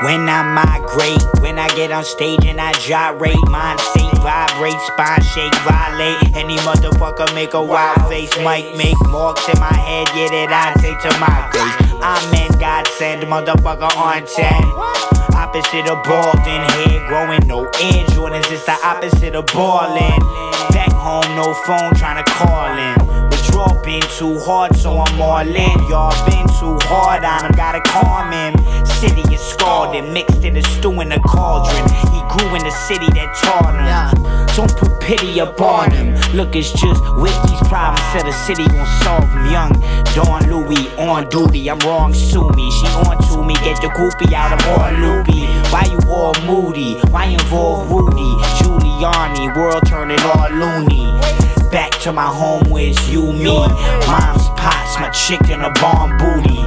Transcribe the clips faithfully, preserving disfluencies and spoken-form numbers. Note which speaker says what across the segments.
Speaker 1: When I migrate, when I get on stage and I gyrate, mind state vibrate, spine shake, violate. Any motherfucker make a wild face, might make marks in my head, yeah, that I take to my face. I'm in God send, motherfucker on ten. Opposite of balding, head growing, no air Jordans, it's the opposite of ballin'. Back home, no phone, tryna call in. Withdrawal been too hard, so I'm all in. Y'all been too hard on him, gotta calm him. City is scarred and mixed in a stew in a cauldron. He grew in the city that taught him. Don't put pity upon him. Look, it's just Wiki's problem, said the city gon' solve him. Young Don Louis on duty, I'm wrong, sue me. She on to me, get the goopy out of all loopy. Why you all moody? Why involve Rudy? Giuliani, world turning all loony. Back to my home where it's you, me. Mom's pots, my chicken, a bomb booty.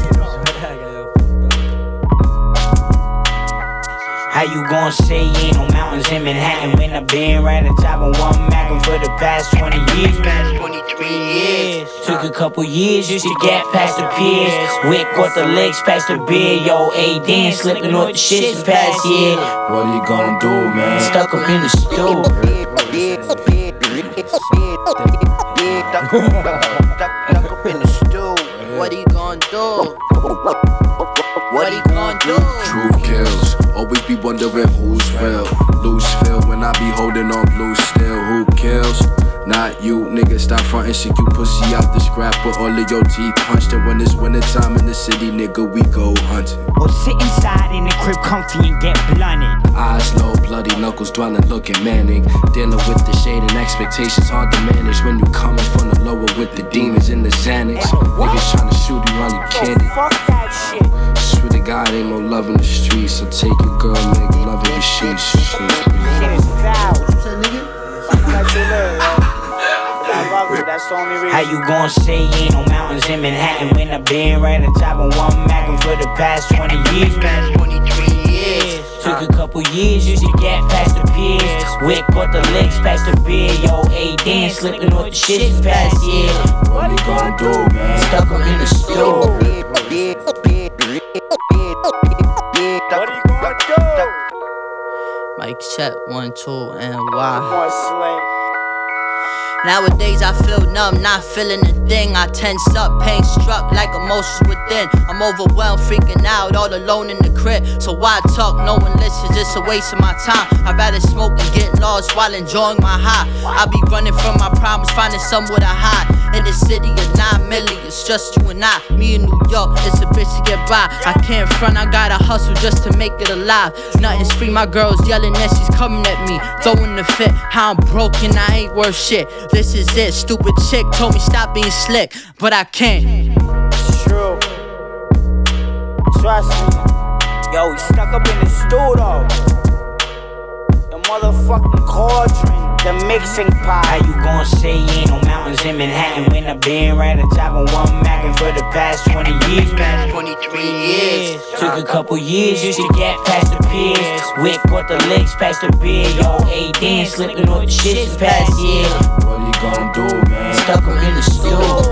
Speaker 1: How you gon' say ain't no mountains in Manhattan when I've been right on top of one Mackin for the past twenty years? Past twenty-three years. Took a couple years just to get past the piers. Wick got the legs past the beer. Yo, A Dan slipping off the shit this past year.
Speaker 2: What are you gon' do, man?
Speaker 1: Stuck up in the stool.
Speaker 3: Stuck up in the stool. What are you gon' do? What are you gon' do?
Speaker 2: Truth kills. Always be wondering who's real. Loose feel when I be holding on blue still. Who kills? Not you, nigga, stop frontin' shit. You pussy out the scrap with all of your teeth punched. And when it's winter time in the city, nigga, we go hunting.
Speaker 1: Or sit inside in the crib comfy and get blunted.
Speaker 2: Eyes low, bloody knuckles dwelling, looking manning. Dealing with the shade and expectations hard to manage. When you coming from the lower with the demons in the Xanax. Niggas tryna shoot you while you candy.
Speaker 1: Fuck that shit.
Speaker 2: Swear to God, ain't no love in the streets. So take your girl, make love in your sheets.
Speaker 1: Shit is foul. That's the only reason. How you gon' say ain't no mountains in Manhattan when I've been right on top of one Mackin for the past twenty years? Past twenty-three years. Took a couple years just to get past the piers. Wick got the legs past the beer. Yo, A Dan slipping off the shit this past year.
Speaker 2: What you gon' do, man?
Speaker 1: Stuck him in the stool.
Speaker 3: What are you gonna do? Mic check, one, two, and why? Nowadays I feel numb, not feeling a thing. I tense up, pain struck like emotions within. I'm overwhelmed, freaking out, all alone in the crib. So why talk? No one listens, it's a waste of my time. I'd rather smoke and get lost while enjoying my high. I be running from my problems, finding somewhere to hide. In the city of nine million, it's just you and I. Me in New York, it's a bitch to get by. I can't front, I gotta hustle just to make it alive. Nothing's free, my girl's yelling that she's coming at me, throwing the fit. How I'm broken, I ain't worth shit. This is it, stupid chick told me stop being slick, but I can't.
Speaker 1: It's true. Trust me. Yo, we stuck up in the stool though. The motherfucking cauldron, the mixing pot. How you gon' say ain't no mountains in Manhattan when I've been right on top of one Mackin for the past twenty years? Past twenty-three years. Took a couple years just to get past the piers. Wick got the legs past the beer. Yo, A Dan slipping off the shit this past year.
Speaker 2: What you gon' do, man?
Speaker 1: Stuck him in the stool.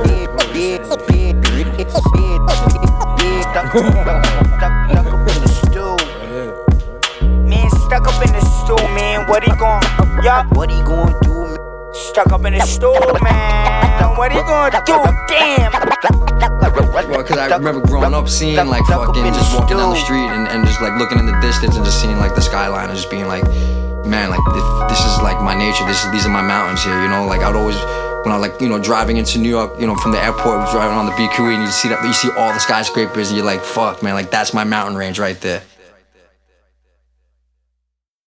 Speaker 1: Stuck up in the stool. Man, stuck up in the stool, man. What he gon' yup? What he gon' do, man? Stuck up in the stool, man. What he gon' do? Damn.
Speaker 4: Well, cause I remember growing up seeing like fucking just walking down the street and, and just like looking in the distance and just seeing like the skyline and just being like, man, like this, this is like my nature. This is these are my mountains here, you know. Like I'd always, when I like you know driving into New York, you know, from the airport, driving on the B Q E, and you see that you see all the skyscrapers, and you're like, fuck, man, like that's my mountain range right there.